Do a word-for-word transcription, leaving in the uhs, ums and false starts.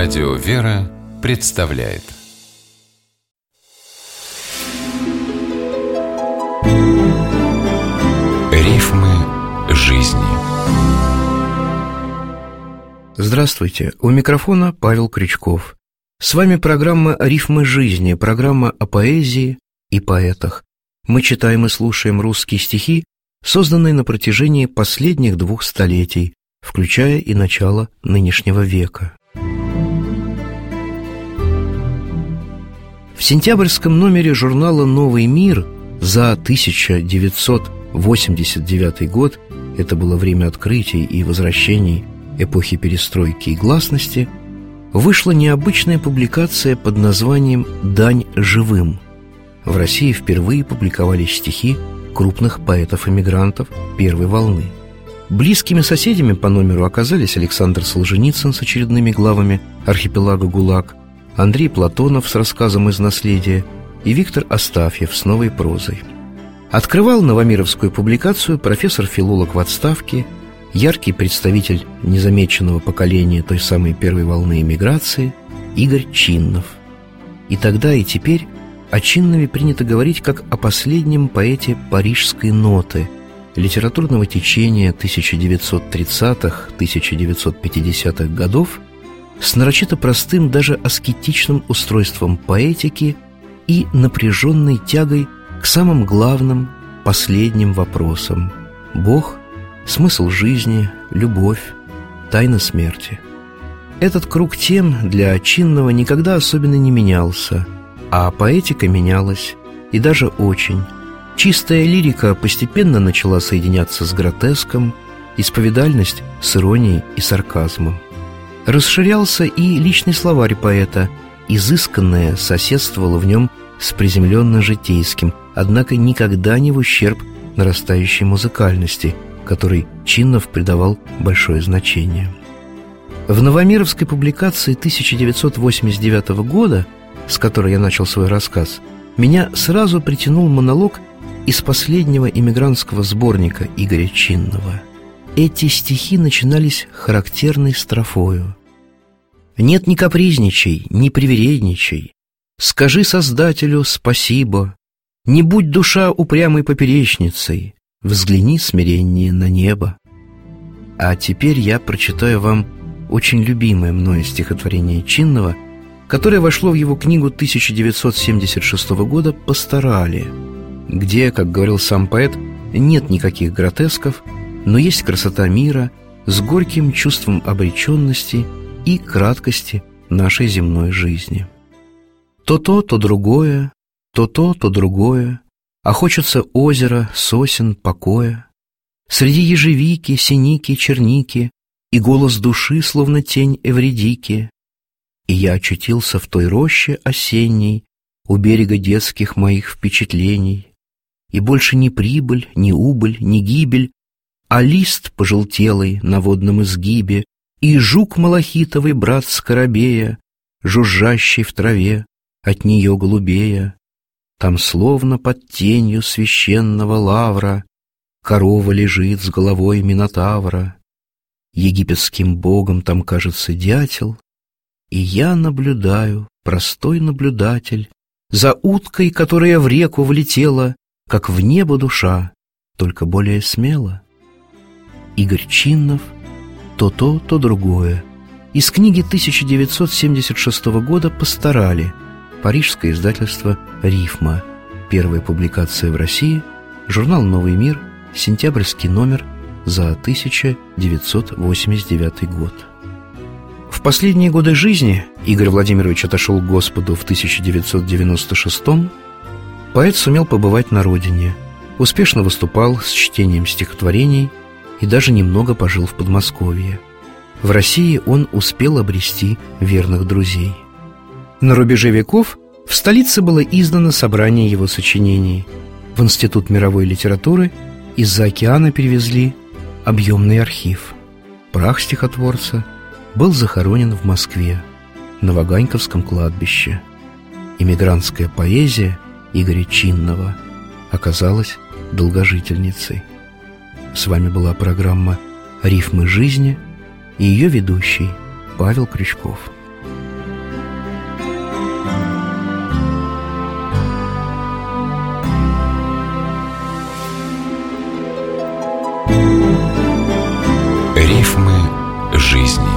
Радио «Вера» представляет Рифмы жизни. Здравствуйте, у микрофона Павел Крючков. С вами программа «Рифмы жизни», программа о поэзии и поэтах. Мы читаем и слушаем русские стихи, созданные на протяжении последних двух столетий, включая и начало нынешнего века. В сентябрьском номере журнала «Новый мир» за тысяча девятьсот восемьдесят девятый год, это было время открытий и возвращений эпохи перестройки и гласности, вышла необычная публикация под названием «Дань живым». В России впервые публиковались стихи крупных поэтов-эмигрантов первой волны. Близкими соседями по номеру оказались Александр Солженицын с очередными главами «Архипелага ГУЛАГ», Андрей Платонов с рассказом «Из наследия» и Виктор Астафьев с новой прозой. Открывал новомировскую публикацию профессор-филолог в отставке, яркий представитель незамеченного поколения той самой первой волны эмиграции Игорь Чиннов. И тогда, и теперь о Чиннове принято говорить как о последнем поэте парижской ноты, литературного течения тысяча девятьсот тридцатых — тысяча девятьсот пятидесятых годов, с нарочито простым, даже аскетичным устройством поэтики и напряженной тягой к самым главным, последним вопросам: Бог, смысл жизни, любовь, тайна смерти. Этот круг тем для Чиннова никогда особенно не менялся, а поэтика менялась, и даже очень. Чистая лирика постепенно начала соединяться с гротеском, исповедальность с иронией и сарказмом. Расширялся и личный словарь поэта, изысканное соседствовало в нем с приземленно-житейским, однако никогда не в ущерб нарастающей музыкальности, которой Чиннов придавал большое значение. В новомировской публикации тысяча девятьсот восемьдесят девятого года, с которой я начал свой рассказ, меня сразу притянул монолог из последнего эмигрантского сборника Игоря Чиннова. Эти стихи начинались характерной строфою: «Нет, не капризничай, не привередничай, скажи Создателю спасибо, не будь душа упрямой поперечницей, взгляни смирение на небо». А теперь я прочитаю вам очень любимое мною стихотворение Чиннова, которое вошло в его книгу тысяча девятьсот семьдесят шестого года «Пасторали», где, как говорил сам поэт, нет никаких гротесков, но есть красота мира с горьким чувством обреченности и краткости нашей земной жизни. То то, то другое, то то, то другое, а хочется озера, сосен, покоя. Среди ежевики, синики, черники и голос души, словно тень Эвридики. И я очутился в той роще осенней, у берега детских моих впечатлений. И больше ни прибыль, ни убыль, ни гибель, а лист пожелтелый на водном изгибе и жук малахитовый, брат скоробея, жужжащий в траве, от нее голубея. Там словно под тенью священного лавра корова лежит с головой минотавра. Египетским богом там, кажется, дятел, и я наблюдаю, простой наблюдатель, за уткой, которая в реку влетела, как в небо душа, только более смело. Игорь Чиннов, то то, то другое. Из книги тысяча девятьсот семьдесят шестого года «Пасторали», парижское издательство «Рифма», первая публикация в России, журнал «Новый мир», сентябрьский номер за тысяча девятьсот восемьдесят девятый год. В последние годы жизни Игорь Владимирович отошел к Господу в тысяча девятьсот девяносто шестом. Поэт сумел побывать на родине, успешно выступал с чтением стихотворений и даже немного пожил в Подмосковье. В России он успел обрести верных друзей. На рубеже веков в столице было издано собрание его сочинений. В Институт мировой литературы из-за океана перевезли объемный архив. Прах стихотворца был захоронен в Москве, на Ваганьковском кладбище. Эмигрантская поэзия Игоря Чиннова оказалась долгожительницей. С вами была программа «Рифмы жизни» и ее ведущий Павел Крючков. Рифмы жизни.